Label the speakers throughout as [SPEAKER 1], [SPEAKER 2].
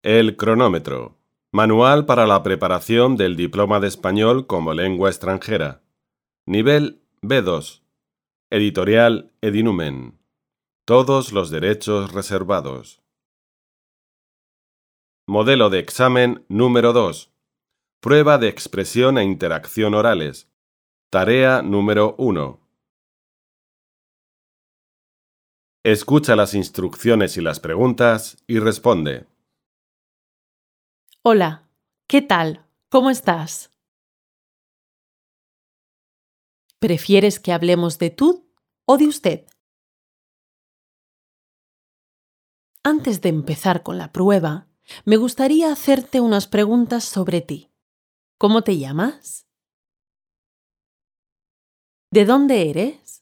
[SPEAKER 1] El cronómetro. Manual para la preparación del diploma de español como lengua extranjera. Nivel B2. Editorial Edinumen. Todos los derechos reservados. Modelo de examen número 2. Prueba de expresión e interacción orales. Tarea número 1. Escucha las instrucciones y las preguntas y responde.
[SPEAKER 2] Hola, ¿qué tal? ¿Cómo estás? ¿Prefieres que hablemos de tú o de usted? Antes de empezar con la prueba, me gustaría hacerte unas preguntas sobre ti. ¿Cómo te llamas? ¿De dónde eres?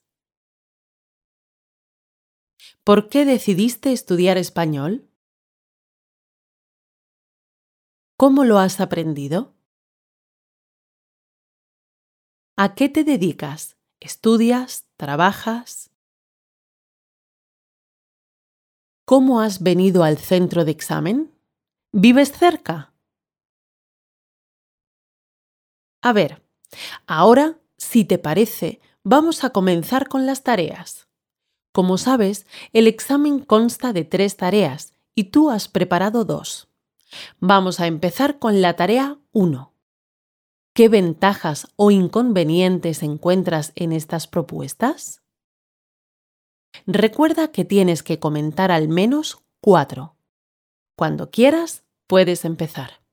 [SPEAKER 2] ¿Por qué decidiste estudiar español? ¿Cómo lo has aprendido? ¿A qué te dedicas? ¿Estudias? ¿Trabajas? ¿Cómo has venido al centro de examen? ¿Vives cerca? A ver, ahora, si te parece, vamos a comenzar con las tareas. Como sabes, el examen consta de 3 tareas y tú has preparado 2. Vamos a empezar con la tarea 1. ¿Qué ventajas o inconvenientes encuentras en estas propuestas? Recuerda que tienes que comentar al menos 4. Cuando quieras, puedes empezar.